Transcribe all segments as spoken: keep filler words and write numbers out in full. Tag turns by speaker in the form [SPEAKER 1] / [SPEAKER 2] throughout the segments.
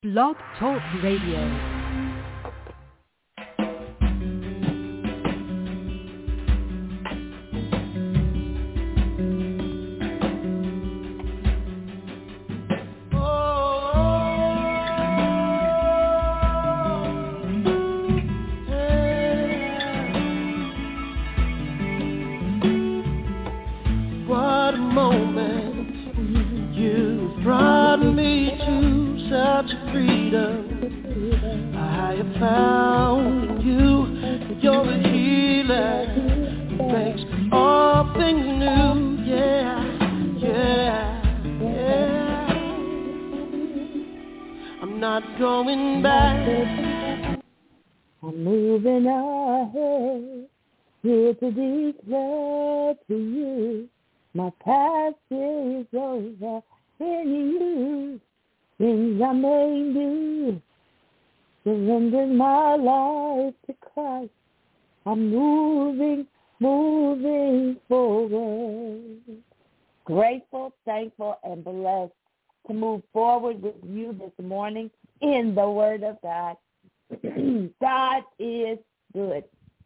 [SPEAKER 1] Blog Talk Radio.
[SPEAKER 2] In the Word of God. God is good.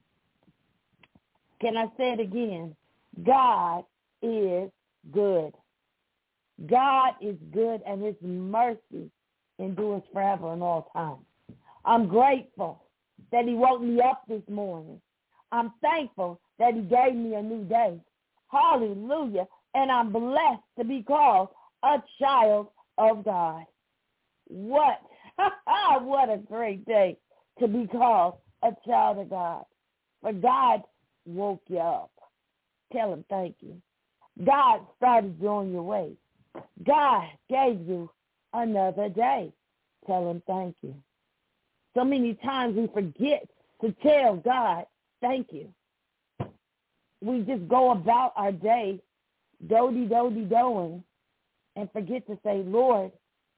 [SPEAKER 2] Can I say it again? God is good. God is good, and his mercy endures forever and all time. I'm grateful that he woke me up this morning. I'm thankful that he gave me a new day. Hallelujah. And I'm blessed to be called a child of God. What? What a great day to be called a child of God. For God woke you up. Tell him thank you. God started you on your way. God gave you another day. Tell him thank you. So many times we forget to tell God thank you. We just go about our day do-de-do-de-doing and forget to say, Lord,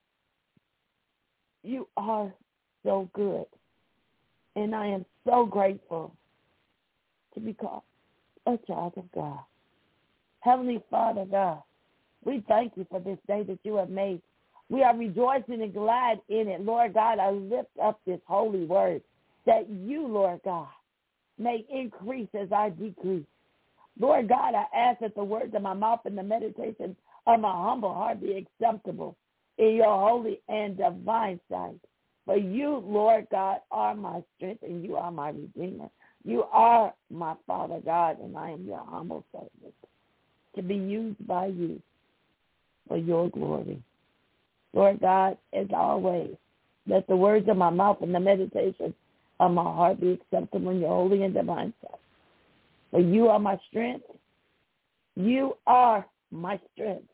[SPEAKER 2] you are so good. And I am so grateful to be called a child of God. Heavenly Father God, we thank you for this day that you have made. We are rejoicing and glad in it. Lord God, I lift up this holy word that you, Lord God, may increase as I decrease. Lord God, I ask that the words of my mouth and the meditation of my humble heart be acceptable in your holy and divine sight. For you, Lord God, are my strength and you are my redeemer. You are my Father God, and I am your humble servant to be used by you for your glory. Lord God, as always, let the words of my mouth and the meditation of my heart be acceptable in your holy and divine sight. For you are my strength. You are my strength.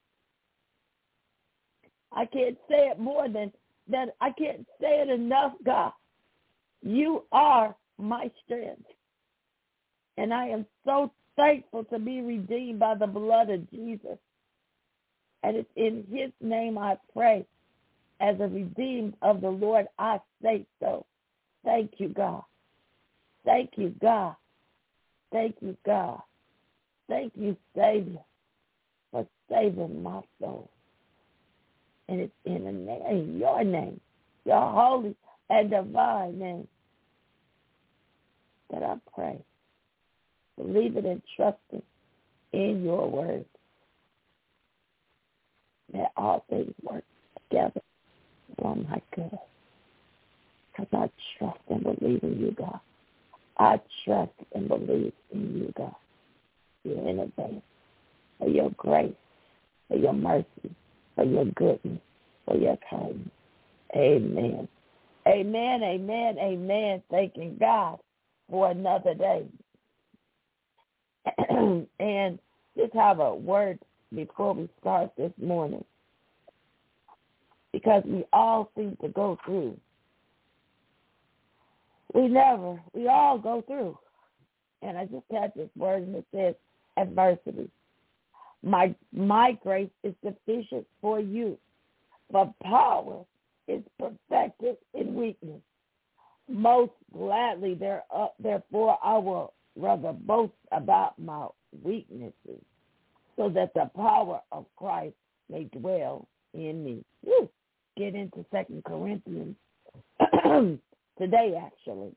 [SPEAKER 2] I can't say it more than that. I can't say it enough, God. You are my strength. And I am so thankful to be redeemed by the blood of Jesus. And it's in his name I pray. As a redeemed of the Lord, I say so. Thank you, God. Thank you, God. Thank you, God. Thank you, Savior, for saving my soul. And it's in the name, in your name, your holy and divine name, that I pray. Believing and trusting in your word. That all things work together for my good. Because I trust and believe in you, God. I trust and believe in you, God. You're in advance for your grace, for your mercy, for your goodness, for your kindness. Amen. Amen, amen, amen. Thanking God for another day. And just have a word before we start this morning. Because we all seem to go through. We never, we all go through. And I just had this word and it says adversity. My my grace is sufficient for you, but power is perfected in weakness. Most gladly, there, uh, therefore, I will rather boast about my weaknesses, so that the power of Christ may dwell in me. Woo. get into Second Corinthians today, actually.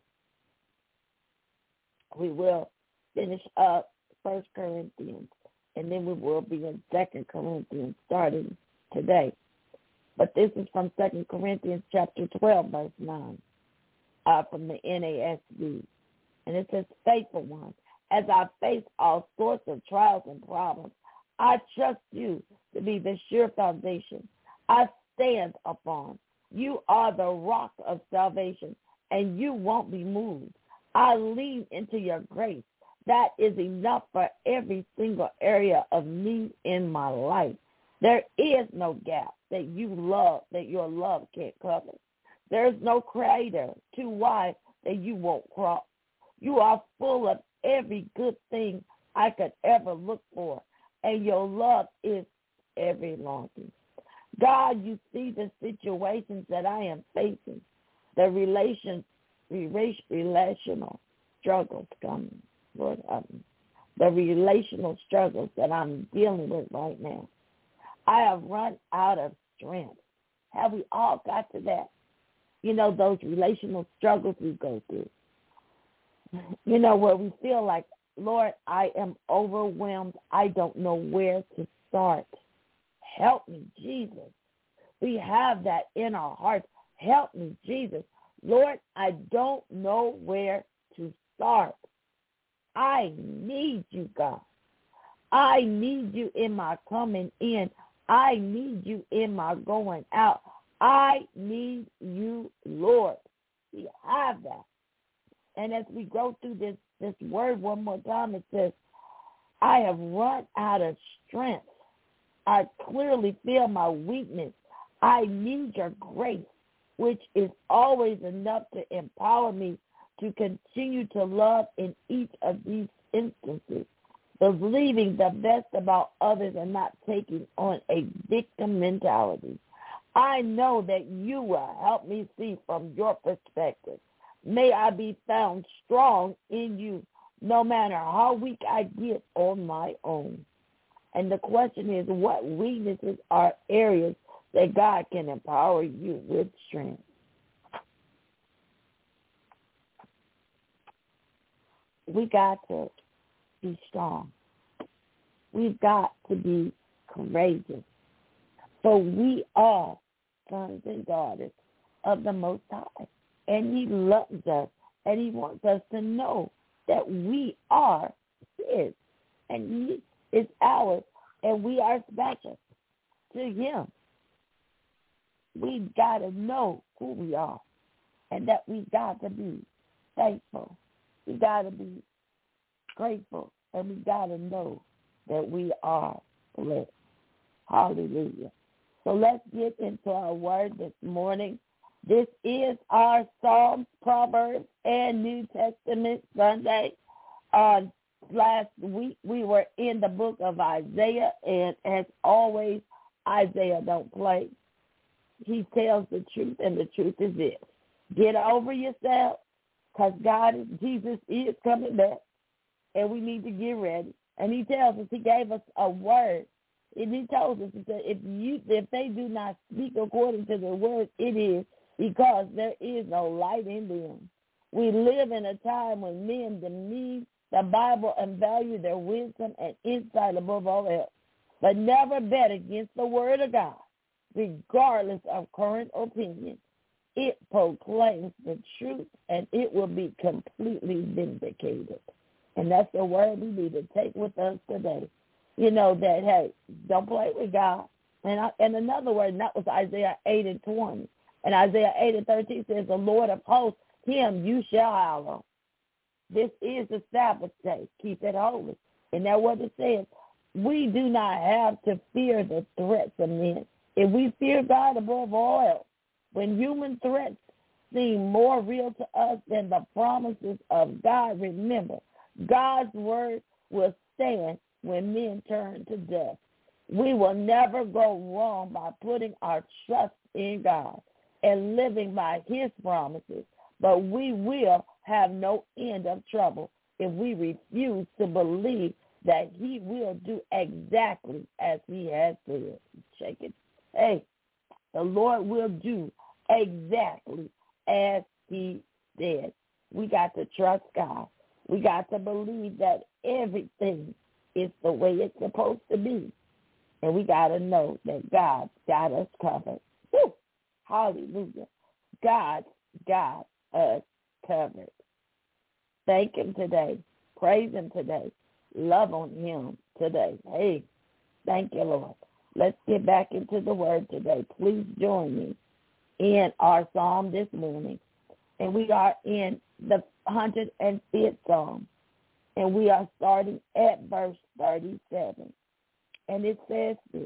[SPEAKER 2] We will finish up First Corinthians, and then we will be in Second Corinthians starting today. But this is from Second Corinthians chapter twelve, verse nine, uh, from the N A S B. And it says, faithful one, as I face all sorts of trials and problems, I trust you to be the sure foundation I stand upon. You are the rock of salvation, and you won't be moved. I lean into your grace. That is enough for every single area of need in my life. There is no gap that you love, that your love can't cover. There's no crater too wide that you won't cross. You are full of every good thing I could ever look for, and your love is every longing. God, you see the situations that I am facing, the relation, relational struggles coming, Lord, um, the relational struggles that I'm dealing with right now. I have run out of strength. Have we all got to that? You know, those relational struggles we go through. You know, where we feel like, Lord, I am overwhelmed. I don't know where to start. Help me, Jesus. We have that in our hearts. Help me, Jesus. Lord, I don't know where to start. I need you, God. I need you in my coming in. I need you in my going out. I need you, Lord. We have that. And as we go through this, this word one more time, it says, I have run out of strength. I clearly feel my weakness. I need your grace, which is always enough to empower me to continue to love in each of these instances, believing the best about others and not taking on a victim mentality. I know that you will help me see from your perspective. May I be found strong in you, no matter how weak I get on my own. And the question is, what weaknesses are areas that God can empower you with strength? We got to be strong. We've got to be courageous. For we are sons and daughters of the Most High. And he loves us, and he wants us to know that we are his, and he is ours, and we are special to him. We've got to know who we are, and that we've got to be thankful. We got to be grateful, and we got to know that we are blessed. Hallelujah. So let's get into our word this morning. This is our Psalms, Proverbs, and New Testament Sunday. Uh, last week we were in the book of Isaiah, and as always, Isaiah don't play. He tells the truth, and the truth is this. Get over yourself, because God, is, Jesus is coming back, and we need to get ready. And he tells us, he gave us a word. And he told us that if you, if they do not speak according to the word, it is because there is no light in them. We live in a time when men demean the Bible and value their wisdom and insight above all else, but never bet against the word of God, regardless of current opinion. It proclaims the truth, and it will be completely vindicated. And that's the word we need to take with us today. You know that, hey, don't play with God. And I, and another word, and that was Isaiah eight and twenty. And Isaiah eight and thirteen says, the Lord of hosts, him you shall hallow. This is the Sabbath day. Keep it holy. And that's what it says. We do not have to fear the threats of men. If we fear God above all else, when human threats seem more real to us than the promises of God, remember, God's word will stand when men turn to dust. We will never go wrong by putting our trust in God and living by his promises, but we will have no end of trouble if we refuse to believe that he will do exactly as he has said. Check it. Hey, the Lord will do exactly as he said. We got to trust God. We got to believe that everything is the way it's supposed to be. And we got to know that God got us covered. Woo! Hallelujah. God got us covered. Thank him today. Praise him today. Love on him today. Hey, thank you, Lord. Let's get back into the word today. Please join me in our psalm this morning. And we are in the one hundred fifth Psalm. And we are starting at verse thirty-seven. And it says this.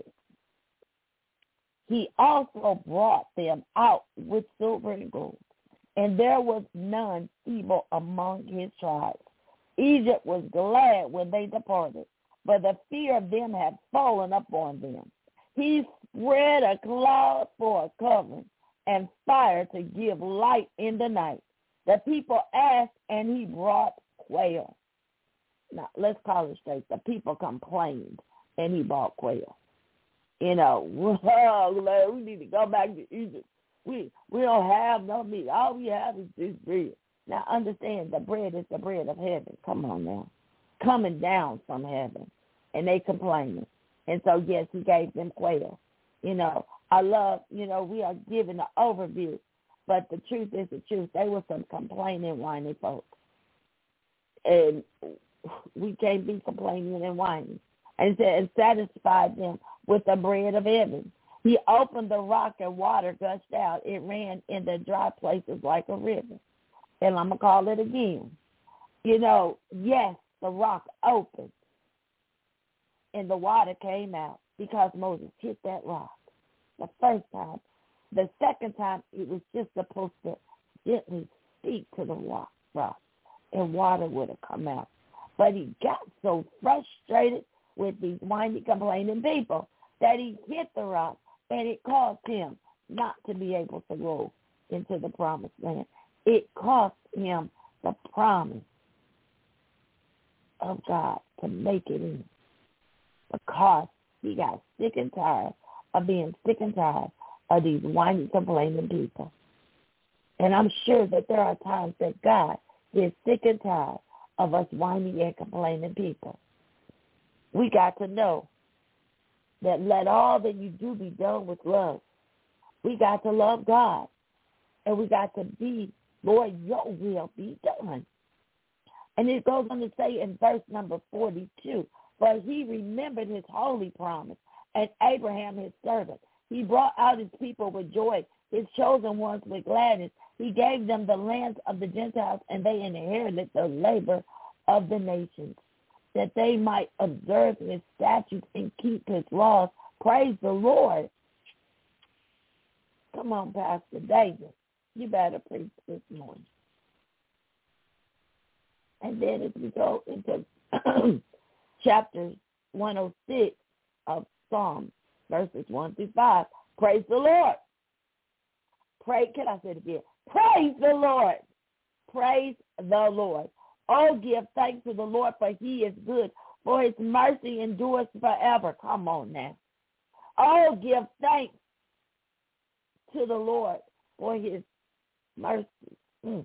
[SPEAKER 2] He also brought them out with silver and gold, and there was none feeble among his tribes. Egypt was glad when they departed, but the fear of them had fallen upon them. He spread a cloud for a covering and fire to give light in the night. The people asked, and he brought quail. Now, let's call it straight. The people complained, and he brought quail. You know, well, we need to go back to Egypt. We we don't have no meat. All we have is this bread. Now, understand, the bread is the bread of heaven. Come on now. Coming down from heaven. And they complaining. And so, yes, he gave them quail. You know, I love, you know, we are given an overview. But the truth is the truth. They were some complaining, whiny folks. And we can't be complaining and whining. And said, satisfied them with the bread of heaven. He opened the rock and water gushed out. It ran in the dry places like a river. And I'm going to call it again. You know, yes, the rock opened and the water came out because Moses hit that rock the first time. The second time, it was just supposed to gently speak to the rock, rock and water would have come out. But he got so frustrated with these whiny, complaining people that he hit the rock, and it caused him not to be able to go into the promised land. It cost him the promise of God to make it in, because he got sick and tired of being sick and tired of these whiny, complaining people. And I'm sure that there are times that God is sick and tired of us whiny and complaining people. We got to know that let all that you do be done with love. We got to love God. And we got to be, Lord, your will be done. And it goes on to say in verse number forty-two, for he remembered his holy promise and Abraham his servant. He brought out his people with joy, his chosen ones with gladness. He gave them the lands of the Gentiles, and they inherited the labor of the nations, that they might observe his statutes and keep his laws. Praise the Lord. Come on, Pastor David. You better preach this morning. And then as we go into chapter one oh six of Psalms, verses one through five, praise the Lord. Pray, can I say it again? Praise the Lord. Praise the Lord. Oh, give thanks to the Lord, for he is good, for his mercy endures forever. Come on now. Oh, give thanks to the Lord for his mercy. Mm.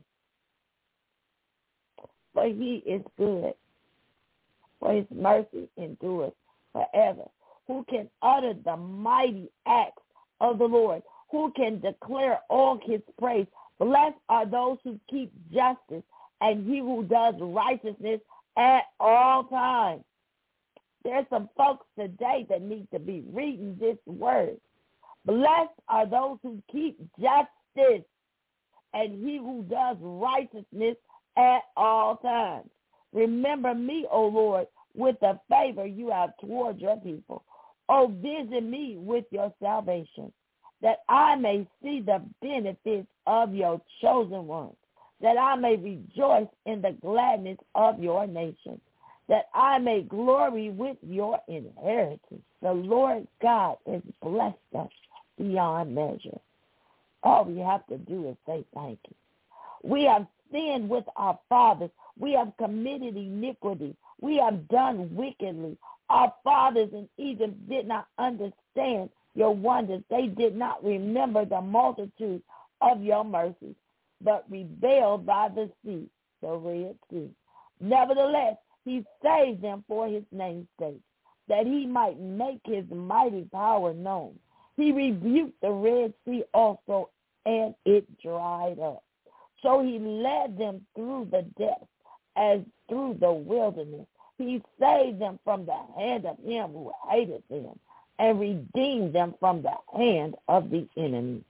[SPEAKER 2] For he is good, for his mercy endures forever. Who can utter the mighty acts of the Lord? Who can declare all his praise? Blessed are those who keep justice, and he who does righteousness at all times. There's some folks today that need to be reading this word. Blessed are those who keep justice, and he who does righteousness at all times. Remember me, O Lord, with the favor you have toward your people. O visit me with your salvation, that I may see the benefits of your chosen ones, that I may rejoice in the gladness of your nation, that I may glory with your inheritance. The Lord God has blessed us beyond measure. All we have to do is say thank you. We have sinned with our fathers. We have committed iniquity. We have done wickedly. Our fathers in Egypt did not understand your wonders. They did not remember the multitude of your mercies, but rebelled by the sea, the Red Sea. Nevertheless, he saved them for his name's sake, that he might make his mighty power known. He rebuked the Red Sea also, and it dried up. So he led them through the depths as through the wilderness. He saved them from the hand of him who hated them, and redeemed them from the hand of the enemy.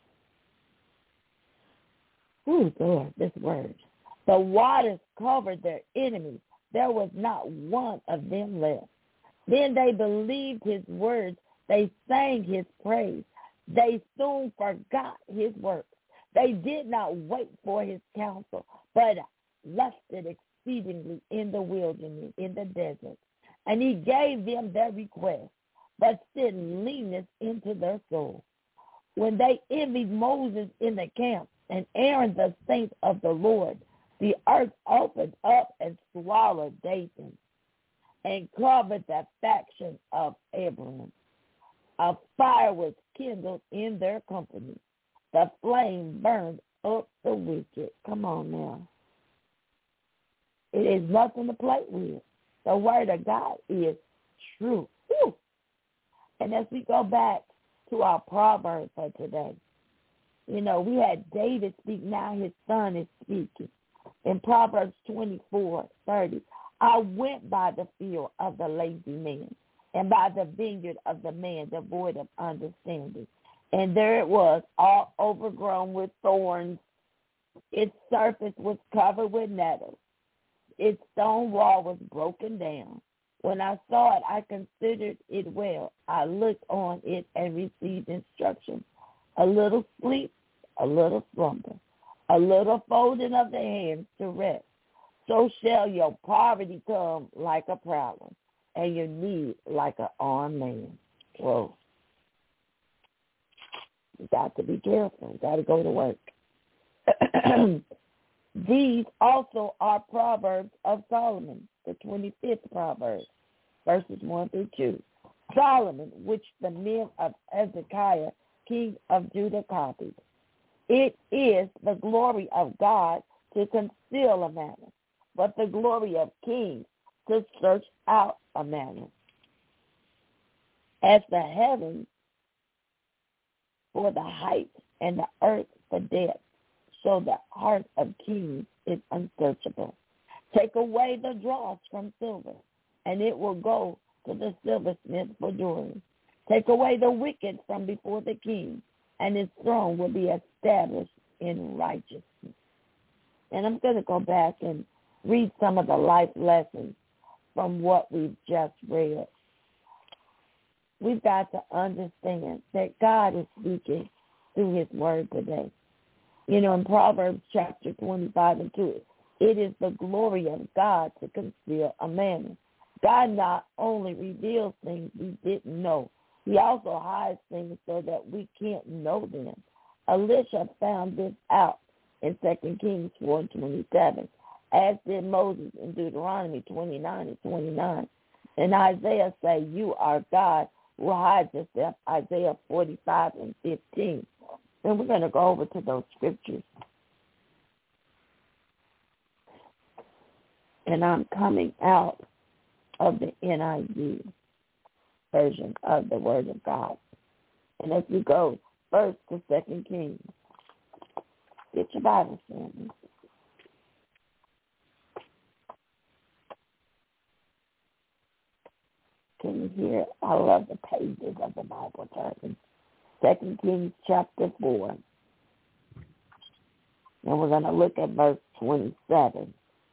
[SPEAKER 2] Ooh, Lord, this word. The waters covered their enemies. There was not one of them left. Then they believed his words. They sang his praise. They soon forgot his works. They did not wait for his counsel, but lusted exceedingly in the wilderness, in the desert. And he gave them their request, but sent leanness into their soul. When they envied Moses in the camp, and Aaron the saint of the Lord, the earth opened up and swallowed Dathan, and covered the faction of Abraham. A fire was kindled in their company. The flame burned up the wicked. Come on now. It is nothing to play with. The word of God is true. Whew. And as we go back to our proverb for today, you know, we had David speak, now his son is speaking. In Proverbs twenty-four thirty, I went by the field of the lazy man, and by the vineyard of the man devoid of understanding. And there it was, all overgrown with thorns. Its surface was covered with nettles. Its stone wall was broken down. When I saw it, I considered it well. I looked on it and received instruction. A little sleep, a little slumber, a little folding of the hands to rest. So shall your poverty come like a prowler, and your need like an armed man. Whoa. You got to be careful. You got to go to work. These also are Proverbs of Solomon, the twenty-fifth Proverb, verses one through two. Solomon, which the men of Hezekiah, king of Judah, copied. It is the glory of God to conceal a matter, but the glory of kings to search out a matter. As the heavens for the height and the earth for depth, so the heart of kings is unsearchable. Take away the dross from silver, and it will go to the silversmith for jewelry. Take away the wicked from before the king, and his throne will be established in righteousness. And I'm going to go back and read some of the life lessons from what we've just read. We've got to understand that God is speaking through his word today. You know, in Proverbs chapter twenty-five and two, it is the glory of God to conceal a matter. God not only reveals things we didn't know, he also hides things so that we can't know them. Elisha found this out in Second Kings four and twenty-seven, as did Moses in Deuteronomy twenty-nine and twenty-nine. And Isaiah say, you are God who hides yourself, Isaiah forty-five and fifteen. And we're going to go over to those scriptures. And I'm coming out of the N I V version of the Word of God. And as we go first to Second Kings, get your Bible, family. Can you hear it? I love the pages of the Bible turning. Second Kings chapter four. And we're going to look at verse twenty-seven.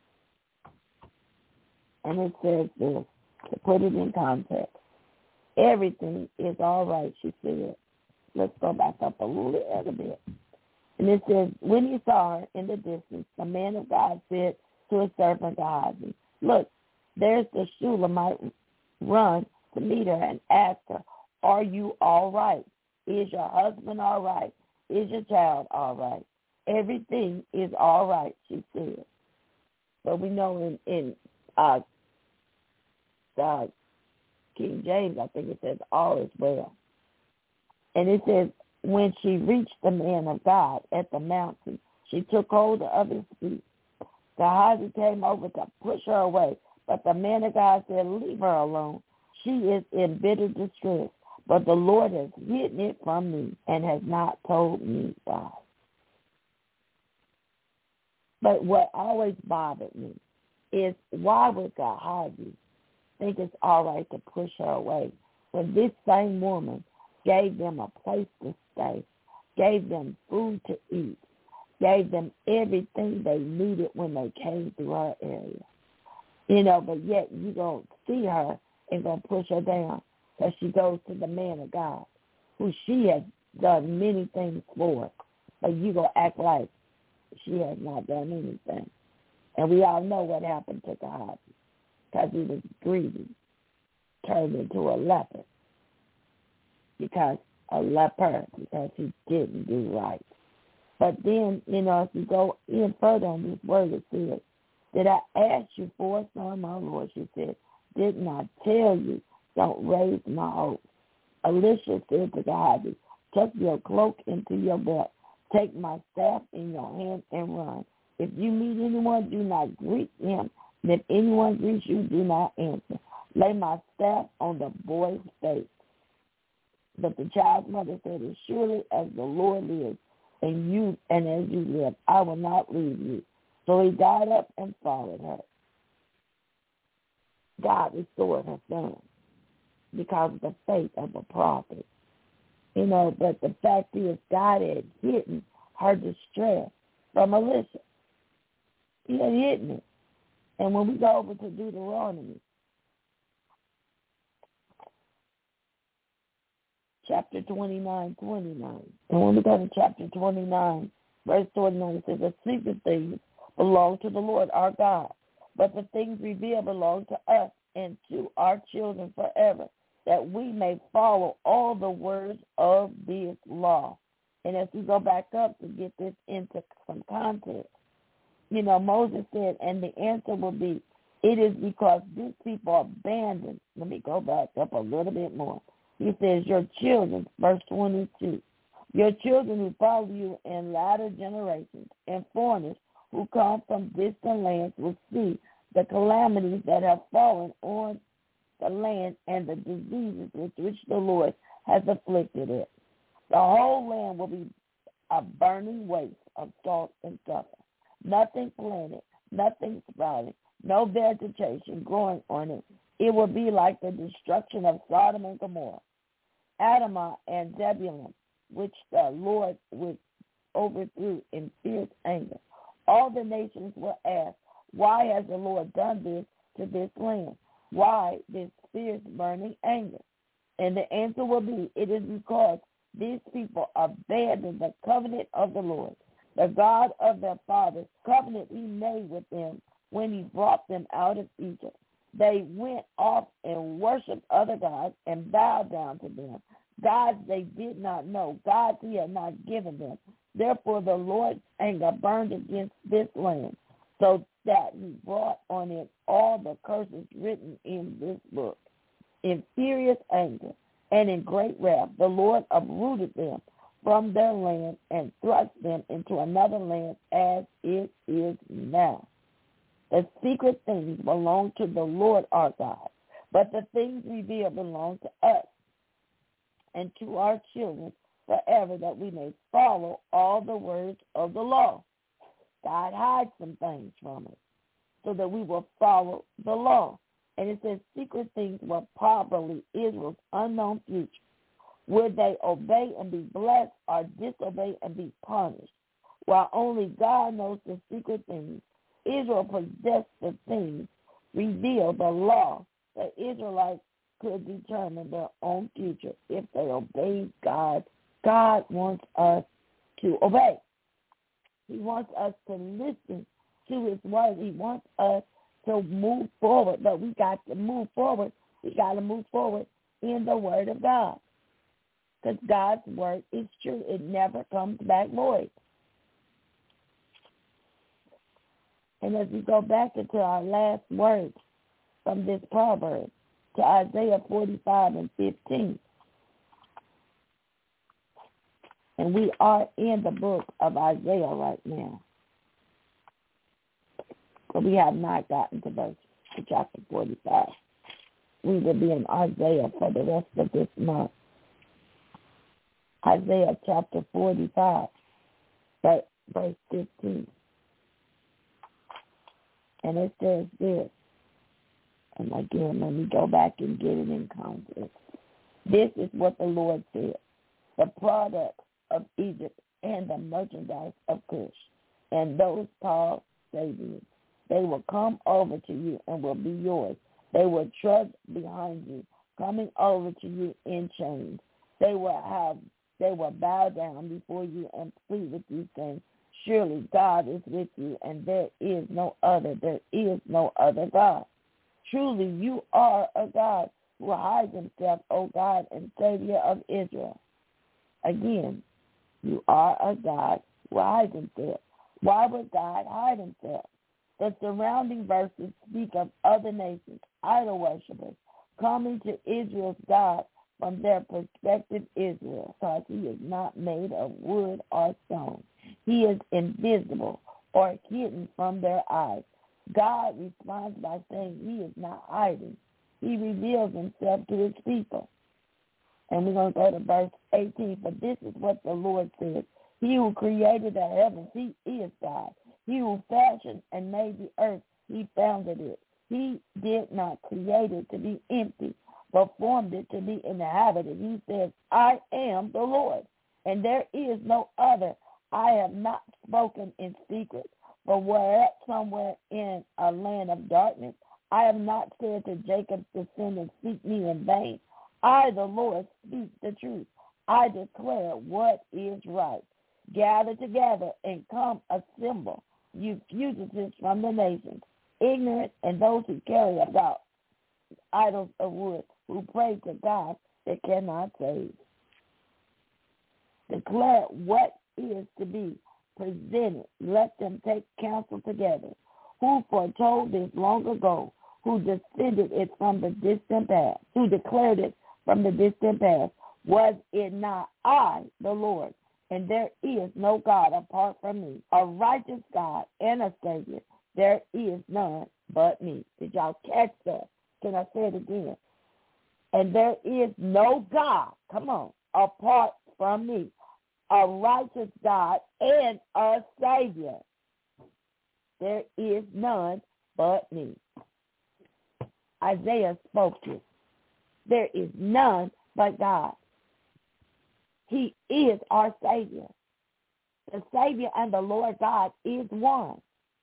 [SPEAKER 2] And it says this, to put it in context. Everything is all right, she said. Let's go back up a little bit. And it says, when he saw her in the distance, the man of God said to his servant Gehazi, look, there's the Shulamite. Run to meet her and ask her, are you all right? Is your husband all right? Is your child all right? Everything is all right, she said. But we know in, in uh, uh, King James, I think it says all is well. And it says, when she reached the man of God at the mountain, she took hold of his feet. Gehazi came over to push her away, but the man of God said, leave her alone. She is in bitter distress, but the Lord has hidden it from me and has not told me why. But what always bothered me is, why would Gehazi think it's all right to push her away when this same woman gave them a place to stay, gave them food to eat, gave them everything they needed when they came through her area? You know, but yet you don't see her and going to push her down because she goes to the man of God, who she has done many things for, but you going to act like she has not done anything. And we all know what happened to God, because he was greedy, turned into a leper, because a leper, because he didn't do right. But then, you know, if you go in further on this word, it says, did I ask you for a son, my Lord? She said, didn't I tell you, don't raise my hopes? Elisha said to Gehazi, tuck your cloak into your belt, take my staff in your hand and run. If you meet anyone, do not greet him. And if anyone greets you, do not answer. Lay my staff on the boy's face. But the child's mother said, as surely as the Lord lives, and you and as you live, I will not leave you. So he got up and followed her. God restored her son because of the faith of a prophet. You know, but the fact is, God had hidden her distress from Elisha. He had hidden it. And when we go over to Deuteronomy, chapter twenty-nine, twenty-nine. And when we go to chapter twenty-nine, verse twenty-nine, it says, the secret things belong to the Lord our God, but the things revealed belong to us and to our children forever, that we may follow all the words of this law. And as we go back up to get this into some context, you know, Moses said, and the answer will be, it is because these people abandoned. Let me go back up a little bit more. He says, your children, verse twenty-two, your children who follow you in latter generations, and foreigners who come from distant lands will see the calamities that have fallen on the land and the diseases with which the Lord has afflicted it. The whole land will be a burning waste of salt and sulfur. Nothing planted, nothing sprouted, no vegetation growing on it. It will be like the destruction of Sodom and Gomorrah, Admah and Zebulun, which the Lord would overthrew in fierce anger. All the nations will ask, why has the Lord done this to this land? Why this fierce burning anger? And the answer will be, it is because these people abandoned the covenant of the Lord, the God of their fathers, covenant he made with them when he brought them out of Egypt. They went off and worshipped other gods and bowed down to them, gods they did not know, gods he had not given them. Therefore the Lord's anger burned against this land, so that he brought on it all the curses written in this book. In furious anger and in great wrath, the Lord uprooted them from their land and thrust them into another land as it is now. The secret things belong to the Lord our God, but the things revealed belong to us and to our children forever, that we may follow all the words of the law. God hides some things from us so that we will follow the law. And it says secret things were probably Israel's unknown future. Would they obey and be blessed, or disobey and be punished? While only God knows the secret things, Israel possessed the things revealed, the law. The Israelites could determine their own future if they obeyed God. God wants us to obey. He wants us to listen to his word. He wants us to move forward, but we got to move forward. We got to move forward in the word of God, because God's word is true. It never comes back void. And as we go back into our last words from this proverb, to Isaiah forty-five and fifteen, And we are in the book of Isaiah right now. But we have not gotten to verse to chapter forty-five. We will be in Isaiah for the rest of this month. Isaiah chapter forty-five, verse fifteen. And it says this. And again, let me go back and get it in context. This is what the Lord said. The products of Egypt and the merchandise of Cush and those called Sabians, they will come over to you and will be yours. They will trudge behind you, coming over to you in chains. They will have, they will bow down before you and plead with you, saying, surely God is with you, and there is no other. There is no other God. Truly, you are a God who hides himself, O God and Savior of Israel. Again, you are a God who hides himself. Why would God hide himself? The surrounding verses speak of other nations, idol worshippers, coming to Israel's God from their perspective Israel, because he is not made of wood or stone. He is invisible or hidden from their eyes. God responds by saying he is not hiding. He reveals himself to his people. And we're going to go to verse eighteen. For this is what the Lord says. He who created the heavens, he is God. He who fashioned and made the earth, he founded it. He did not create it to be empty, but formed it to be inhabited. He says, I am the Lord, and there is no other. I have not spoken in secret, but where somewhere in a land of darkness. I have not said to Jacob's descendants, seek me in vain. I, the Lord, speak the truth. I declare what is right. Gather together and come assemble, you fugitives from the nations, ignorant and those who carry about idols of wood, who pray to God that cannot save. Declare what is to be presented. Let them take counsel together. Who foretold this long ago? Who descended it from the distant past? Who declared it from the distant past? Was it not I, the Lord? And there is no God apart from me, a righteous God and a Savior. There is none but me. Did y'all catch that? Can I say it again? And there is no God, come on, apart from me, a righteous God and a Savior. There is none but me. Isaiah spoke this. There is none but God. He is our Savior. The Savior and the Lord God is one.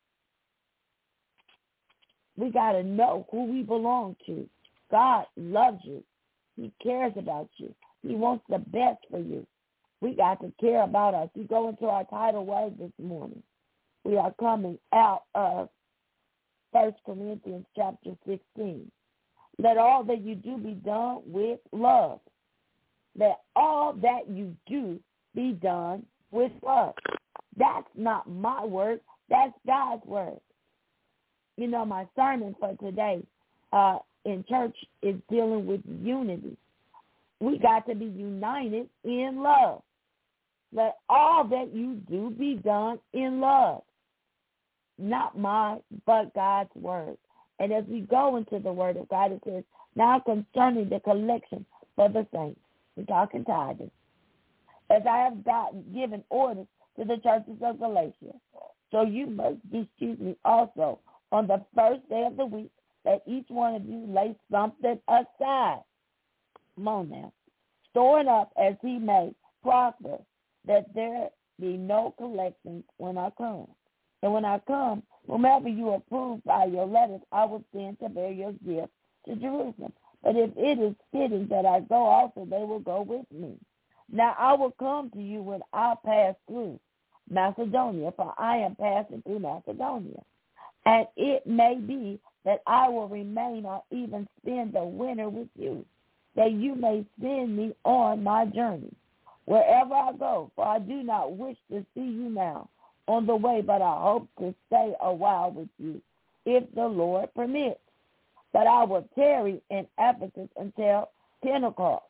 [SPEAKER 2] We got to know who we belong to. God loves you. He cares about you. He wants the best for you. We got to care about us. You go into our title word this morning. We are coming out of First Corinthians chapter sixteen. Let all that you do be done with love. Let all that you do be done with love. That's not my word. That's God's word. You know, my sermon for today uh, in church is dealing with unity. We got to be united in love. Let all that you do be done in love. Not mine, but God's word. And as we go into the word of God, it says, now concerning the collection for the saints, we're talking tithing, as I have gotten given orders to the churches of Galatia. So you must excuse me also on the first day of the week, that each one of you lay something aside. Come on now. Store it up as he may prosper, that there be no collections when I come. And when I come, whomever you approve by your letters, I will send to bear your gift to Jerusalem. But if it is fitting that I go also, they will go with me. Now I will come to you when I pass through Macedonia, for I am passing through Macedonia. And it may be that I will remain or even spend the winter with you, that you may send me on my journey, wherever I go. For I do not wish to see you now on the way, but I hope to stay a while with you, if the Lord permits. But I will tarry in Ephesus until Pentecost,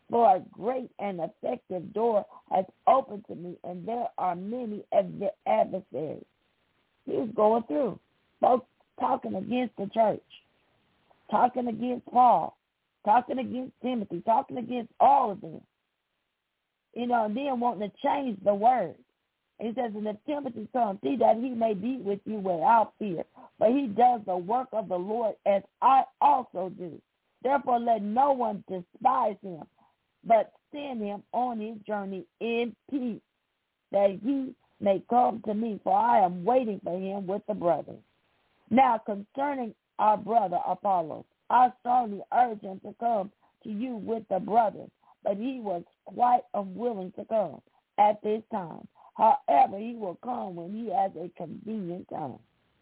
[SPEAKER 2] For a great and effective door has opened to me, and there are many adversaries. He was going through, folks talking against the church, talking against Paul, talking against Timothy, talking against all of them. You know, and then wanting to change the word. He says, and if Timothy comes, see that he may be with you without fear. But he does the work of the Lord as I also do. Therefore, let no one despise him, but send him on his journey in peace, that he may come to me, for I am waiting for him with the brothers. Now, concerning our brother Apollos, I strongly urge him to come to you with the brothers, but he was quite unwilling to come at this time. However, he will come when he has a convenient time.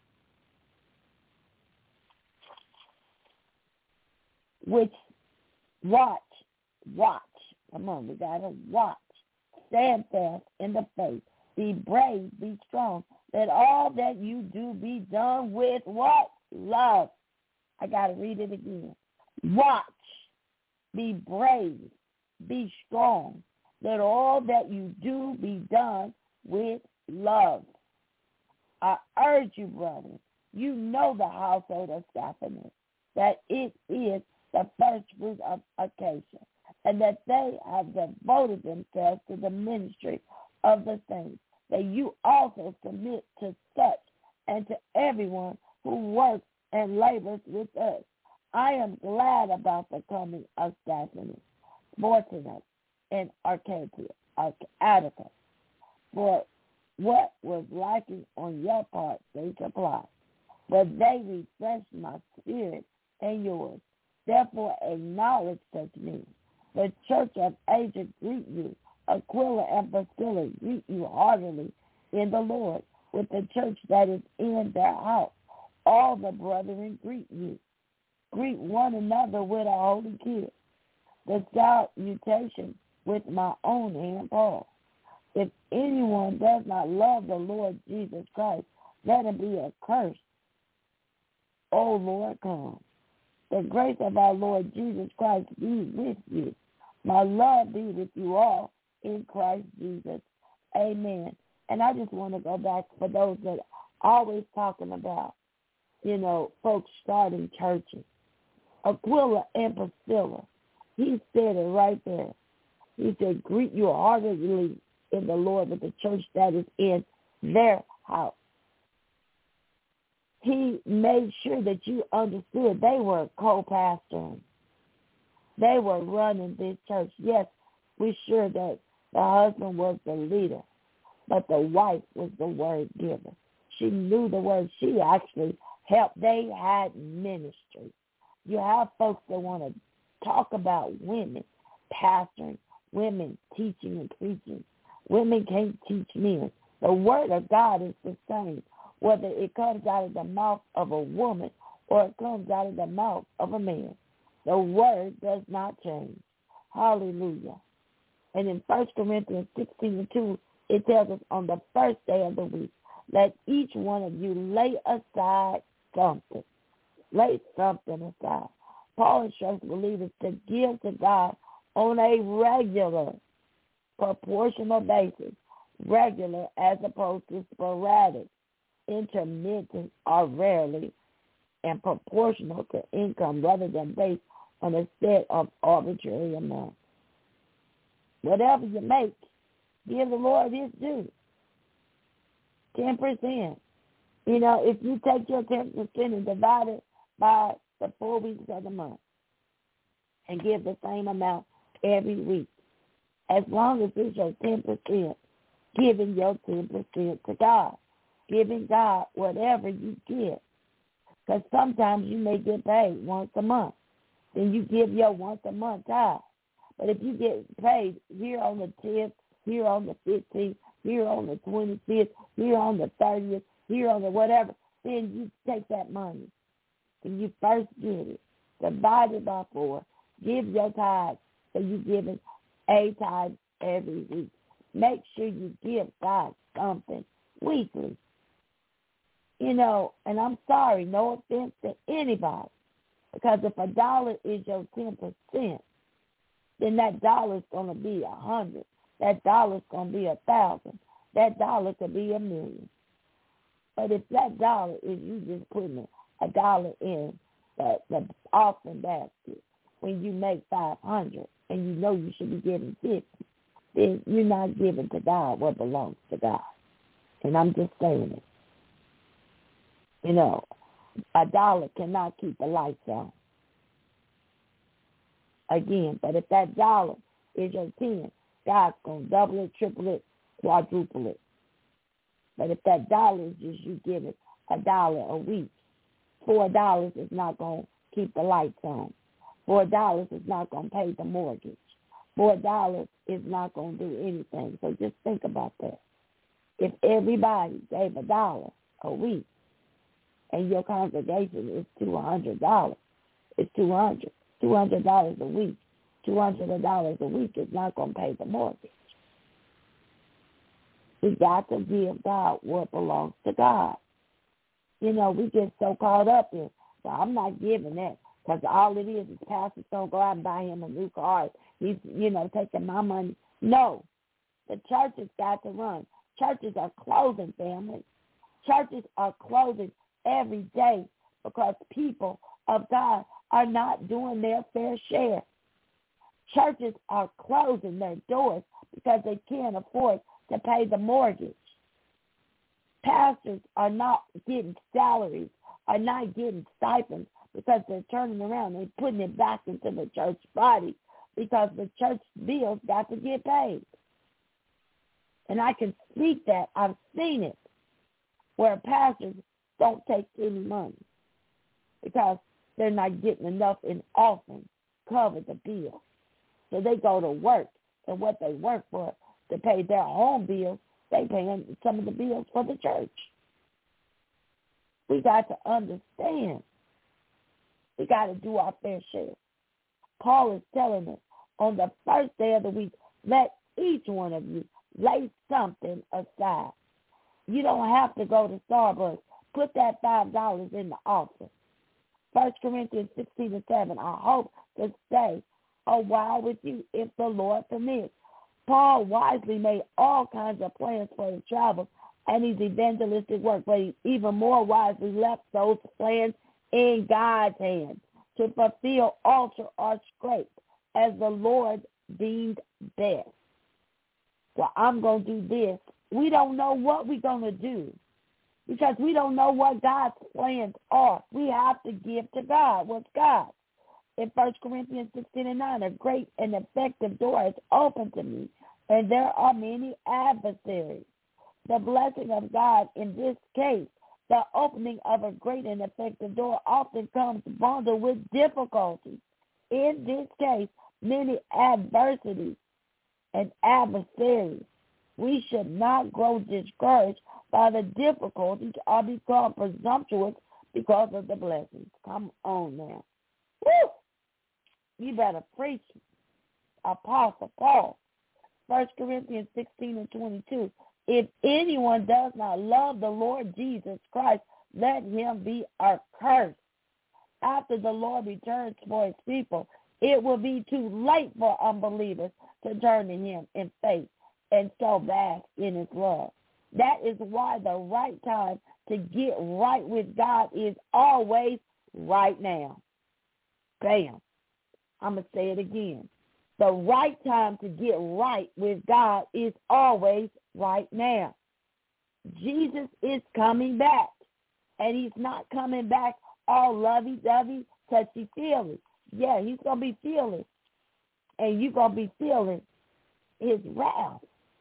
[SPEAKER 2] Which, watch, watch. Come on, we got to watch. Stand fast in the faith. Be brave, be strong. Let all that you do be done with what? Love. I got to read it again. Watch. Be brave. Be strong. Let all that you do be done with love. I urge you, brothers, you know the household of Stephanas, that it is the first fruit of Acacia, and that they have devoted themselves to the ministry of the saints, that you also submit to such and to everyone who works and labors with us. I am glad about the coming of Stephanas, Fortunatus, and Arcadia, Attica, for what was lacking on your part they supplied, but they refreshed my spirit and yours. Therefore acknowledge such means. The church of Asia greet you. Aquila and Priscilla greet you heartily in the Lord, with the church that is in their house. All the brethren greet you. Greet one another with a holy kiss. The salutation with my own hand, Paul. If anyone does not love the Lord Jesus Christ, let him be accursed. O Lord, come. The grace of our Lord Jesus Christ be with you. My love be with you all in Christ Jesus. Amen. And I just want to go back for those that are always talking about, you know, folks starting churches. Aquila and Priscilla, he said it right there. He said, greet you heartily in the Lord with the church that is in their house. He made sure that you understood they were co-pastoring. They were running this church. Yes, we're sure that the husband was the leader, but the wife was the word giver. She knew the word. She actually helped. They had ministry. You have folks that want to talk about women pastoring, women teaching and preaching. Women can't teach men. The word of God is the same, whether it comes out of the mouth of a woman or it comes out of the mouth of a man. The word does not change. Hallelujah. And in First Corinthians sixteen and two, it tells us on the first day of the week, let each one of you lay aside something. Lay something aside. Paul instructs believers to give to God on a regular, proportional basis, regular as opposed to sporadic, intermittent, or rarely, and proportional to income rather than based on a set of arbitrary amounts. Whatever you make, give the Lord his due. ten percent. You know, if you take your ten percent and divide it by the four weeks of the month and give the same amount every week, as long as it's your ten percent, giving your ten percent to God, giving God whatever you give. Because sometimes you may get paid once a month. Then you give your once a month tithe. But if you get paid here on the tenth, here on the fifteenth, here on the twenty-fifth, here on the thirtieth, here on the whatever, then you take that money and you first give it, divide it by four, give your tithe, so you're giving a tithe every week. Make sure you give God something weekly. You know, and I'm sorry, no offense to anybody, because if a dollar is your ten percent, then that dollar's going to be a hundred. That dollar's going to be a thousand. That dollar could be a million. But if that dollar is you just putting a dollar in the, the offering basket when you make five hundred and you know you should be giving fifty, then you're not giving to God what belongs to God. And I'm just saying it. You know, a dollar cannot keep the lights on. Again, but if that dollar is your ten, God's going to double it, triple it, quadruple it. But if that dollar is just you giving a dollar a week, four dollars is not going to keep the lights on. Four dollars is not going to pay the mortgage. Four dollars is not going to do anything. So just think about that. If everybody gave a dollar a week and your congregation is two hundred dollars, it's two hundred dollars. two hundred dollars a week. two hundred dollars a week is not going to pay the mortgage. We got to give God what belongs to God. You know, we get so caught up in, well, I'm not giving that because all it is is Pastor's going to go out and buy him a new car. He's, you know, taking my money. No, the church has got to run. Churches are closing, family. Churches are closing every day because people of God are not doing their fair share. Churches are closing their doors because they can't afford to pay the mortgage. Pastors are not getting salaries, are not getting stipends because they're turning around and putting it back into the church body because the church bills got to get paid. And I can speak that. I've seen it where pastors don't take any money because they're not getting enough in offering to cover the bill. So they go to work, and what they work for to pay their home bills, they pay some of the bills for the church. We got to understand. We got to do our fair share. Paul is telling us on the first day of the week, let each one of you lay something aside. You don't have to go to Starbucks. Put that five dollars in the offering. First Corinthians sixteen and seven, I hope to stay a while with you if the Lord permits. Paul wisely made all kinds of plans for his travel and his evangelistic work, but he even more wisely left those plans in God's hands to fulfill, alter, or scrape as the Lord deemed best. Well, I'm going to do this. We don't know what we're going to do because we don't know what God's plans are. We have to give to God what's God. In First Corinthians sixteen and nine, a great and effective door is open to me, and there are many adversaries. The blessing of God in this case, the opening of a great and effective door often comes bundled with difficulties. In this case, many adversities and adversaries. We should not grow discouraged by the difficulties or become presumptuous because of the blessings. Come on now. Woo! You better preach, Apostle Paul. First Corinthians sixteen and twenty-two. If anyone does not love the Lord Jesus Christ, let him be accursed. After the Lord returns for his people, it will be too late for unbelievers to turn to him in faith and so bask in his love. That is why the right time to get right with God is always right now. Bam. I'm going to say it again. The right time to get right with God is always right now. Jesus is coming back, and he's not coming back all lovey-dovey, touchy-feely. Yeah, he's going to be feeling, and you're going to be feeling his wrath.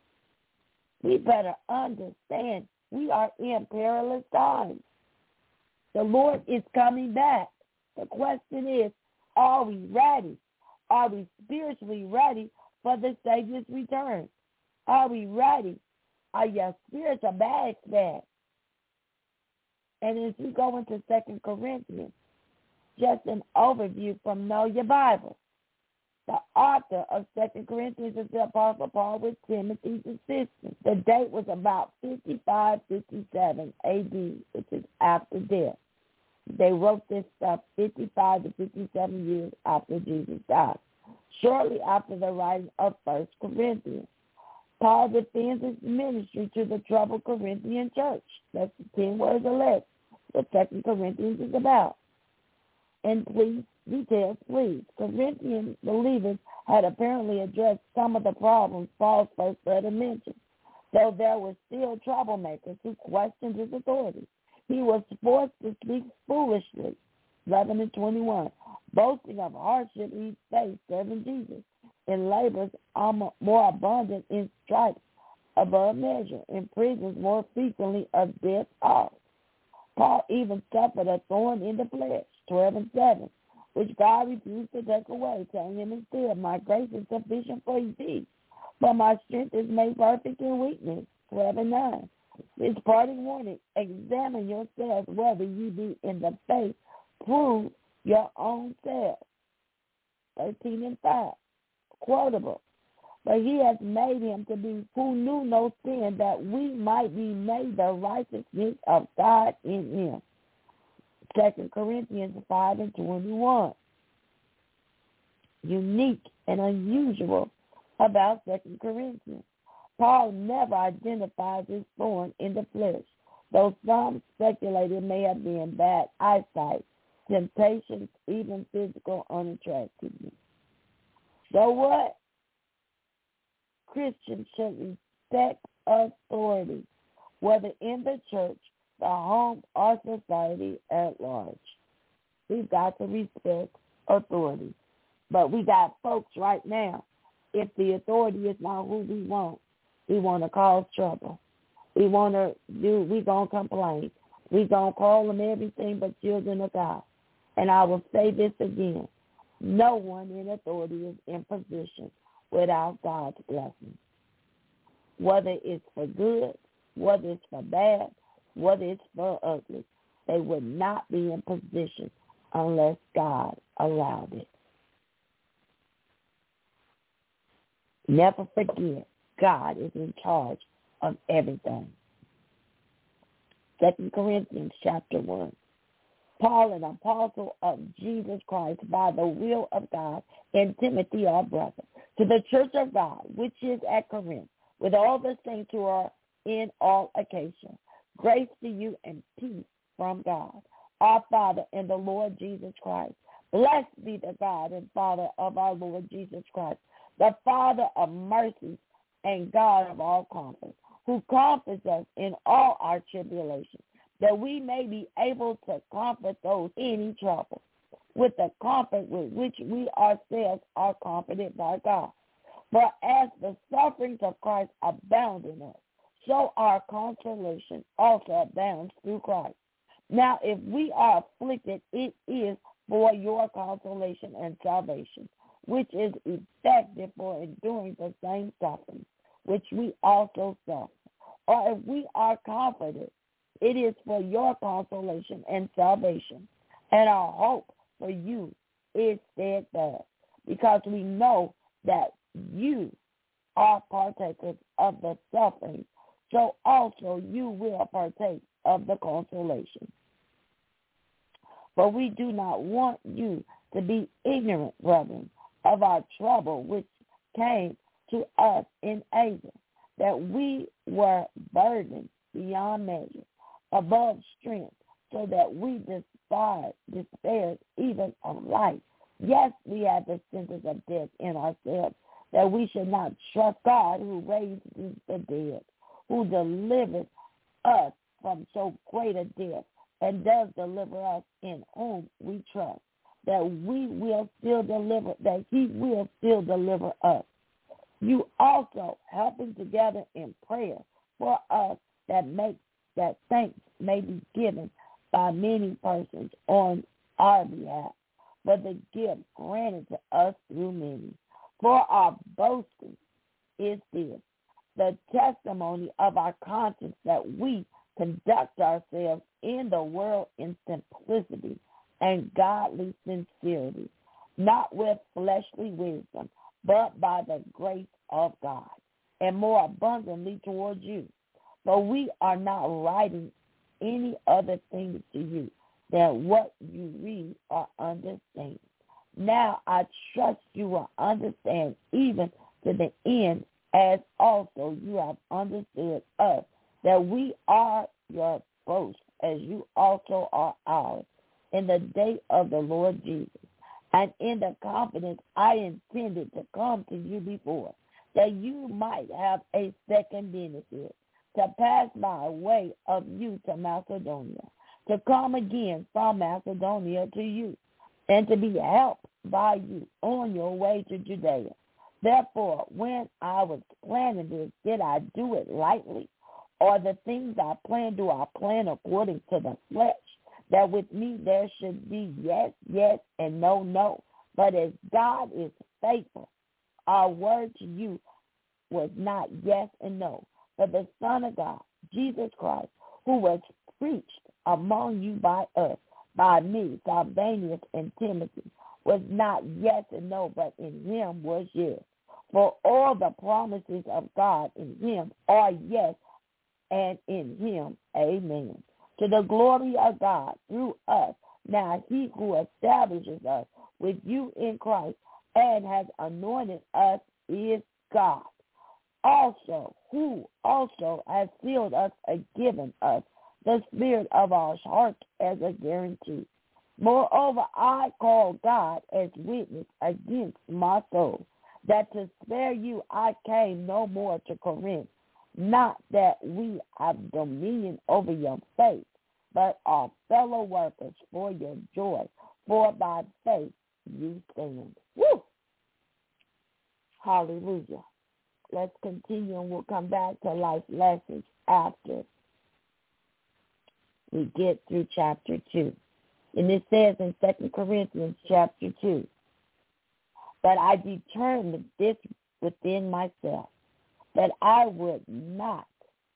[SPEAKER 2] We better understand we are in perilous times. The Lord is coming back. The question is, are we ready? Are we spiritually ready for the Savior's return? Are we ready? Are your spiritual bags back? And as we go into Second Corinthians, just an overview from Know Your Bible. The author of Second Corinthians is the Apostle Paul with Timothy's assistant. The date was about fifty-five, fifty-seven A D, which is after death. They wrote this stuff fifty-five to fifty-seven years after Jesus died. shortly after the writing of First Corinthians. Paul defends his ministry to the troubled Corinthian church. That's the ten words or less that Second Corinthians is about. And please, details, please. Corinthian believers had apparently addressed some of the problems Paul's first letter mentioned, though there were still troublemakers who questioned his authority. He was forced to speak foolishly, eleven and twenty-one, boasting of hardship he faced serving Jesus, in labors more abundant, in stripes above measure, in prisons more frequently of death off. Paul even suffered a thorn in the flesh, twelve and seven, which God refused to take away, telling him instead, my grace is sufficient for thee, for my strength is made perfect in weakness, twelve and nine. His parting warning, examine yourselves whether you be in the faith, prove your own self, thirteen and five, quotable. But he has made him to be who knew no sin, that we might be made the righteousness of God in him. Second Corinthians five and twenty-one. Unique and unusual about Second Corinthians. Paul never identifies his thorn in the flesh, though some speculated may have been bad eyesight, temptations, even physical unattractiveness. So what? Christians should respect authority, whether in the church, the home, or society at large. We've got to respect authority. But we got folks right now, if the authority is not who we want, we want to cause trouble. We want to do, we going to complain. We going to call them everything but children of God. And I will say this again. No one in authority is in position without God's blessing. Whether it's for good, whether it's for bad, whether it's for ugly, they would not be in position unless God allowed it. Never forget, God is in charge of everything. Second Corinthians chapter one. Paul, an apostle of Jesus Christ by the will of God, and Timothy, our brother, to the church of God, which is at Corinth, with all the saints who are in all occasion. Grace to you and peace from God, our Father and the Lord Jesus Christ. Blessed be the God and Father of our Lord Jesus Christ, the Father of mercies and God of all comfort, who comforts us in all our tribulations, that we may be able to comfort those in any trouble, with the comfort with which we ourselves are comforted by God. For as the sufferings of Christ abound in us, so our consolation also abounds through Christ. Now, if we are afflicted, it is for your consolation and salvation, which is effective for enduring the same suffering, which we also suffer. Or if we are comforted, it is for your consolation and salvation. And our hope for you is steadfast, because we know that you are partakers of the suffering, so also you will partake of the consolation. For we do not want you to be ignorant, brethren, of our trouble which came to us in Asia, that we were burdened beyond measure, above strength, so that we despise, despaired even of life. Yes, we have the sentence of death in ourselves, that we should not trust God, who raises the dead, who delivers us from so great a death, and does deliver us, in whom we trust, that we will still deliver, that he will still deliver us. You also helping together in prayer for us, that make that thanks may be given by many persons on our behalf, for the gift granted to us through many. For our boasting is this, the testimony of our conscience, that we conduct ourselves in the world in simplicity and godly sincerity, not with fleshly wisdom, but by the grace of God, and more abundantly towards you. For we are not writing any other things to you than what you read or understand, Now I trust you will understand even to the end, as also you have understood us, that we are your boast, as you also are ours, in the day of the Lord Jesus. And in the confidence I intended to come to you before, that you might have a second benefit, to pass by way of you to Macedonia, to come again from Macedonia to you, and to be helped by you on your way to Judea. Therefore, when I was planning this, did I do it lightly? Or the things I plan, do I plan according to the flesh? That with me there should be yes, yes, and no, no. But as God is faithful, our word to you was not yes and no. But the Son of God, Jesus Christ, who was preached among you by us, by me, Sylvanus and Timothy, was not yes and no, but in him was yes. For all the promises of God in him are yes, and in him, amen. To the glory of God through us. Now he who establishes us with you in Christ and has anointed us is God. Also, who also has sealed us and given us the spirit of our heart as a guarantee. Moreover, I call God as witness against my soul, that to spare you I came no more to Corinth, not that we have dominion over your faith, but are fellow workers for your joy, for by faith you stand. Woo! Hallelujah. Let's continue, and we'll come back to life lessons after we get through chapter two. And it says in Second Corinthians chapter two, but I determined this within myself, that I would not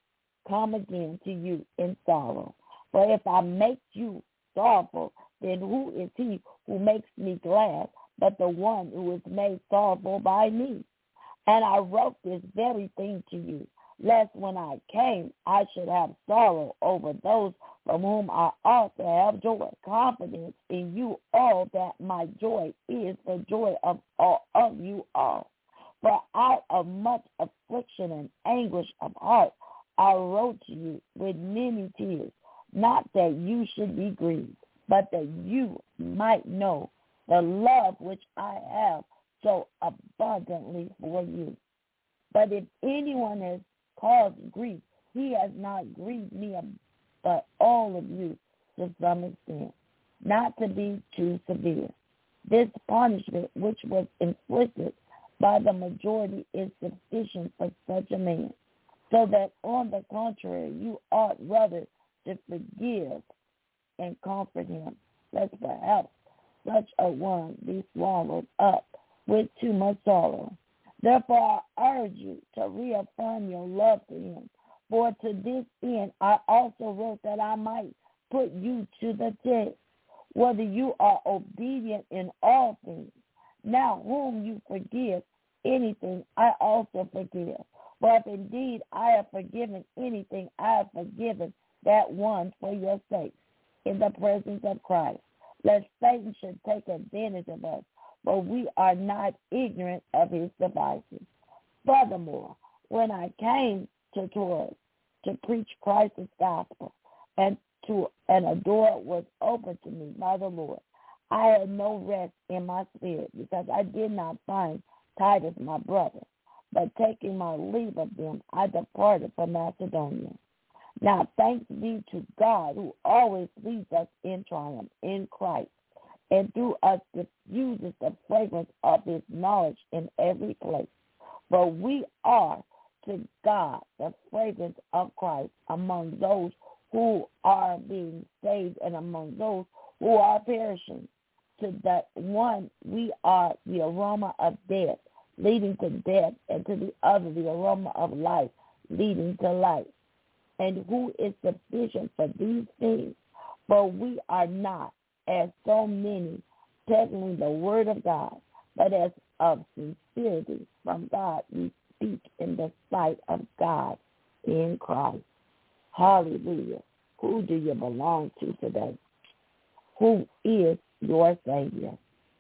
[SPEAKER 2] come again to you in sorrow. For if I make you sorrowful, then who is he who makes me glad but the one who is made sorrowful by me? And I wrote this very thing to you, lest when I came I should have sorrow over those from whom I ought to have joy, confidence in you all, that my joy is the joy of all of you all. For out of much affliction and anguish of heart I wrote to you with many tears, not that you should be grieved, but that you might know the love which I have so abundantly for you. But if anyone has caused grief, he has not grieved me, but all of you to some extent, not to be too severe. This punishment which was inflicted by the majority is sufficient for such a man, so that on the contrary you ought rather to forgive and comfort him, lest perhaps such a one be swallowed up with too much sorrow. Therefore I urge you to reaffirm your love to him. For to this end I also wrote, that I might put you to the test, whether you are obedient in all things. Now whom you forgive anything, I also forgive. For if indeed I have forgiven anything, I have forgiven that one for your sake, in the presence of Christ, lest Satan should take advantage of us, for we are not ignorant of his devices. Furthermore, when I came to Troas to preach Christ's gospel, and to and a door was opened to me by the Lord, I had no rest in my spirit, because I did not find Titus my brother. But taking my leave of them, I departed from Macedonia. Now thanks be to God, who always leads us in triumph in Christ, and through us diffuses the fragrance of his knowledge in every place. For we are to God the fragrance of Christ among those who are being saved and among those who are perishing. To that one we are the aroma of death, leading to death, and to the other the aroma of life, leading to life. And who is sufficient for these things? For we are not, as so many, peddling the word of God, but as of sincerity from God we speak in the sight of God in Christ. Hallelujah. Who do you belong to today? Who is your Savior?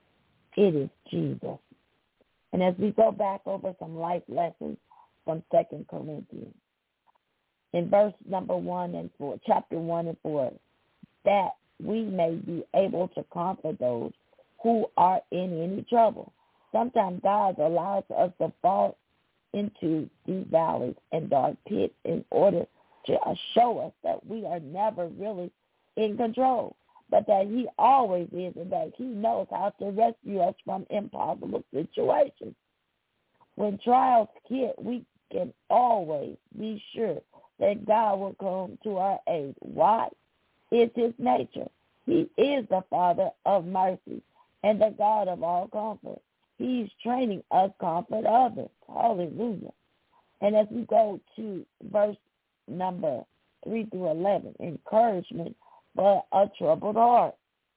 [SPEAKER 2] It is Jesus. And as we go back over some life lessons from Second Corinthians, in verse number one and four, chapter one and four, that we may be able to comfort those who are in any trouble. Sometimes God allows us to fall into these valleys and dark pits in order to show us that we are never really in control, but that he always is, and that he knows how to rescue us from impossible situations. When trials hit, we can always be sure that God will come to our aid. Why? It's his nature. He is the Father of mercy and the God of all comfort. He's training us comfort others. Hallelujah. And as we go to verse number three through eleven, encouragement for a troubled heart.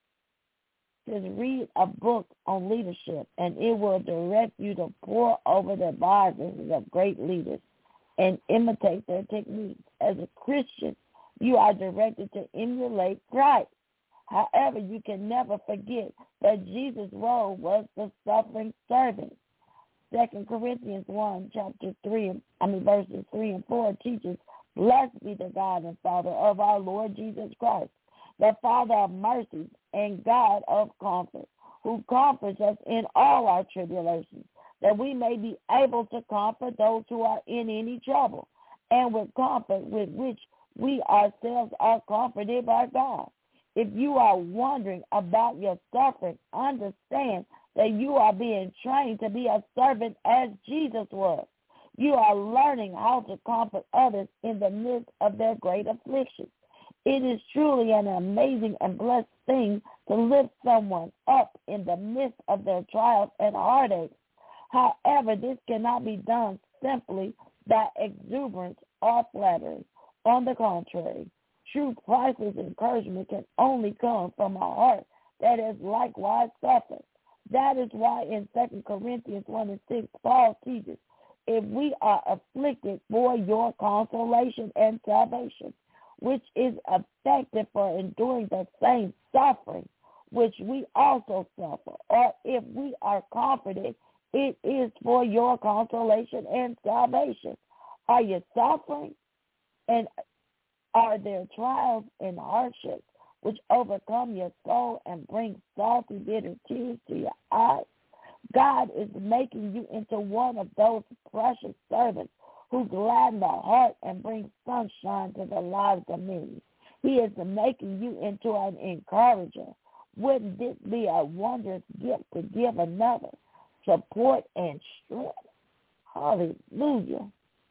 [SPEAKER 2] Just read a book on leadership, and it will direct you to pore over the biographies of great leaders and imitate their techniques. As a Christian, you are directed to emulate Christ. However, you can never forget that Jesus' role was the suffering servant. Second Corinthians one, chapter three, I mean verses three and four teaches, "Blessed be the God and Father of our Lord Jesus Christ, the Father of mercies and God of comfort, who comforts us in all our tribulations, that we may be able to comfort those who are in any trouble, and with comfort with which we ourselves are comforted by God." If you are wondering about your suffering, understand that you are being trained to be a servant as Jesus was. You are learning how to comfort others in the midst of their great afflictions. It is truly an amazing and blessed thing to lift someone up in the midst of their trials and heartaches. However, this cannot be done simply by exuberance or flattery. On the contrary, true priceless encouragement can only come from a heart that has likewise suffered. That is why in Second Corinthians one and six, Paul teaches, "If we are afflicted for your consolation and salvation, which is effective for enduring the same suffering which we also suffer, or if we are comforted, it is for your consolation and salvation." Are you suffering? And are there trials and hardships which overcome your soul and bring salty, bitter tears to your eyes? God is making you into one of those precious servants who gladden the heart and bring sunshine to the lives of many. He is making you into an encourager. Wouldn't this be a wondrous gift to give another support and strength? Hallelujah.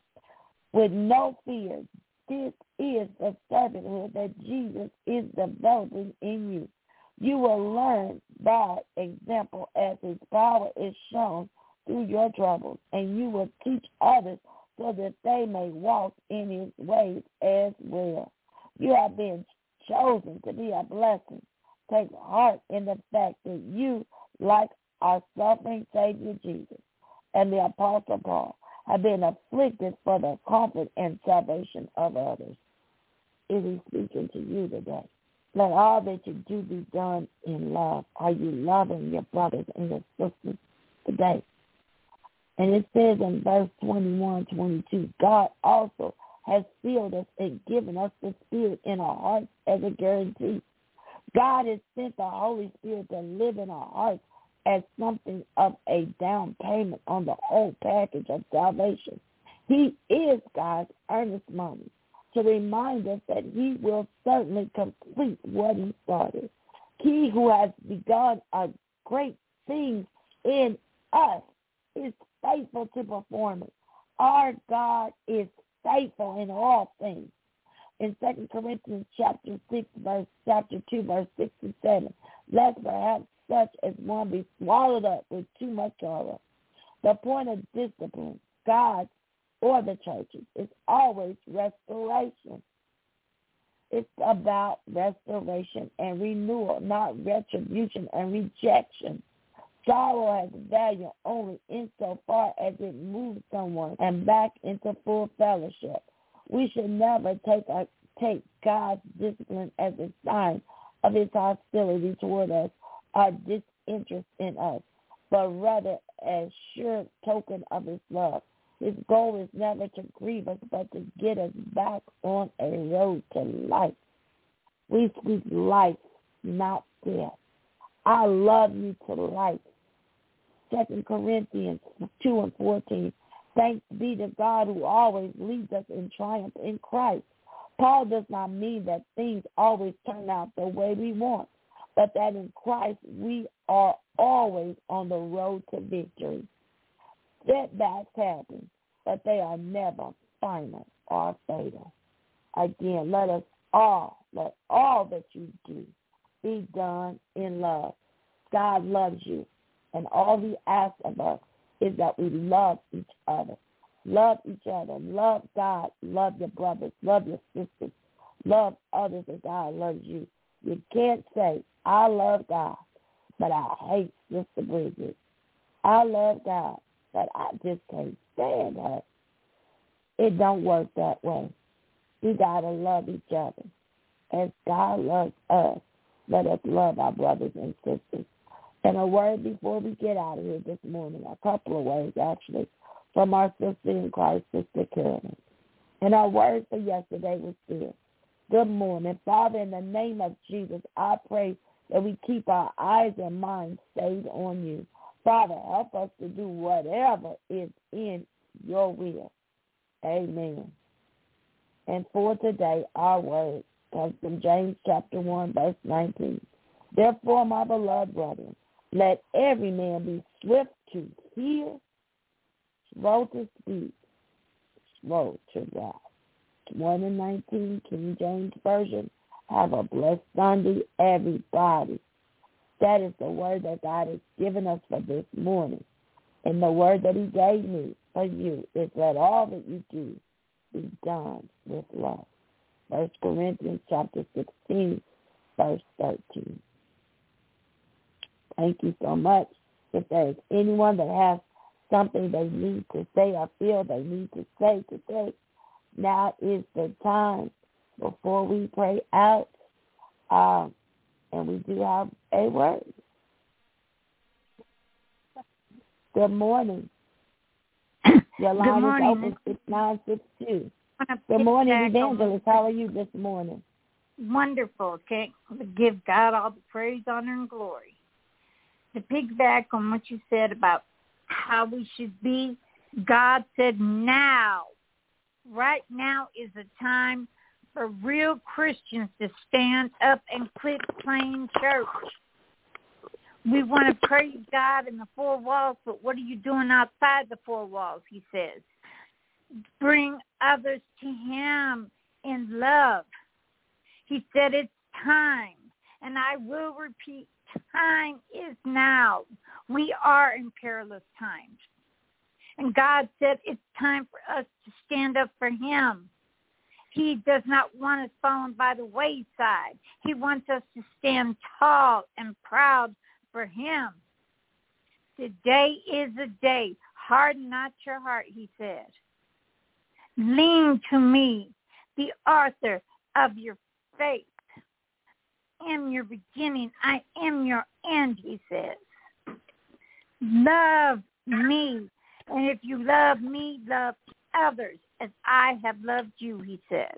[SPEAKER 2] With no fear, this is the servanthood that Jesus is developing in you. You will learn by example as his power is shown through your troubles, and you will teach others so that they may walk in his ways as well. You have been chosen to be a blessing. Take heart in the fact that you, like our suffering Savior Jesus and the Apostle Paul, have been afflicted for the comfort and salvation of others. It is speaking to you today. Let all that you do be done in love. Are you loving your brothers and your sisters today? And it says in verse twenty-one, twenty-two, God also has sealed us and given us the Spirit in our hearts as a guarantee. God has sent the Holy Spirit to live in our hearts as something of a down payment on the whole package of salvation. He is God's earnest money to remind us that he will certainly complete what he started. He who has begun a great thing in us is faithful to perform it. Our God is faithful in all things. In Second Corinthians chapter six, verse chapter two, verse six and seven, lest perhaps such as one be swallowed up with too much sorrow. The point of discipline, God's or the churches, is always restoration. It's about restoration and renewal, not retribution and rejection. Sorrow has value only insofar as it moves someone and back into full fellowship. We should never take a, take God's discipline as a sign of his hostility toward us or disinterest in us. but rather as sure token of his love. His goal is never to grieve us, but to get us back on a road to life. We speak life, not death. I love you to life. Second Corinthians two and fourteen. Thanks be to God who always leads us in triumph in Christ. Paul does not mean that things always turn out the way we want, but that in Christ we are always on the road to victory. Setbacks happen, but they are never final or fatal. Again, let us all, let all that you do be done in love. God loves you, and all he asks of us is that we love each other. Love each other. Love God. Love your brothers. Love your sisters. Love others as God loves you. You can't say, I love God, but I hate Sister Bridget. I love God, but I just can't stand her. It don't work that way. We got to love each other. As God loves us, let us love our brothers and sisters. And a word before we get out of here this morning, a couple of words actually, from our sister in Christ, Sister Carolyn. And our word for yesterday was this. Good morning. Father, in the name of Jesus, I pray that we keep our eyes and minds stayed on you. Father, help us to do whatever is in your will. Amen. And for today, our word comes from James chapter one, verse nineteen. Therefore, my beloved brethren, let every man be swift to hear, slow to speak, slow to wrath. one and nineteen, King James Version. Have a blessed Sunday, everybody. That is the word that God has given us for this morning. And the word that he gave me for you is that all that you do be done with love. First Corinthians chapter sixteen, verse thirteen. Thank you so much. If there is anyone that has something they need to say or feel they need to say today, now is the time before we pray out. Um, and we do have a word. Good morning. Your line
[SPEAKER 3] Good morning.
[SPEAKER 2] is open six nine six two. Good morning, Evangelist. How are you this morning?
[SPEAKER 3] Wonderful. Okay. Give God all the praise, honor, and glory. To piggyback on what you said about how we should be, God said now, right now is the time for real Christians to stand up and quit playing church. We want to praise God in the four walls, but what are you doing outside the four walls, he says. Bring others to him in love. He said it's time, and I will repeat, time is now. We are in perilous times. And God said it's time for us to stand up for him. He does not want us falling by the wayside. He wants us to stand tall and proud for him. Today is the day. Harden not your heart, he said. Lean to me, the author of your faith. I am your beginning. I am your end, he says. Love me. And if you love me, love others as I have loved you, he says.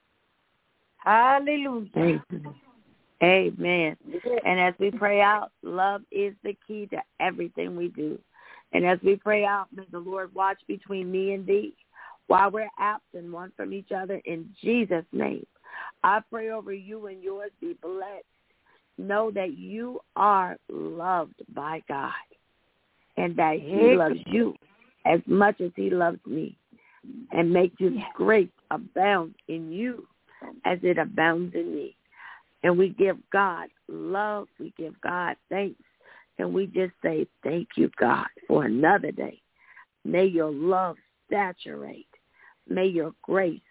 [SPEAKER 3] Hallelujah.
[SPEAKER 2] Amen. Amen. And as we pray out, love is the key to everything we do. And as we pray out, may the Lord watch between me and thee while we're absent one from each other in Jesus' name. I pray over you and yours, be blessed. Know that you are loved by God and that he loves you as much as he loves me, and make his grace abound in you as it abounds in me. And we give God love, we give God thanks, and we just say thank you, God, for another day. May your love saturate. May your grace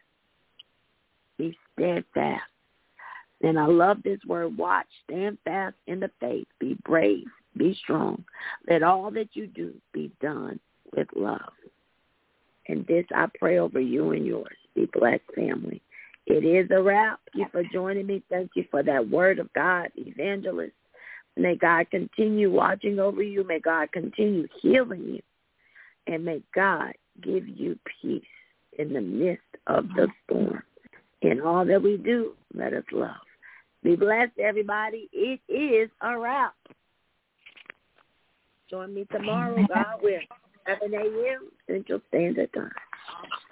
[SPEAKER 2] be steadfast. And I love this word, watch, stand fast in the faith, be brave, be strong. Let all that you do be done with love. And this I pray over you and yours. Be blessed, family. It is a wrap. Thank you for joining me. Thank you for that word of God, evangelist. May God continue watching over you. May God continue healing you. And may God give you peace in the midst of the storm. In all that we do, let us love. Be blessed, everybody. It is a wrap. Join me tomorrow, God will, seven a.m. Central Standard Time.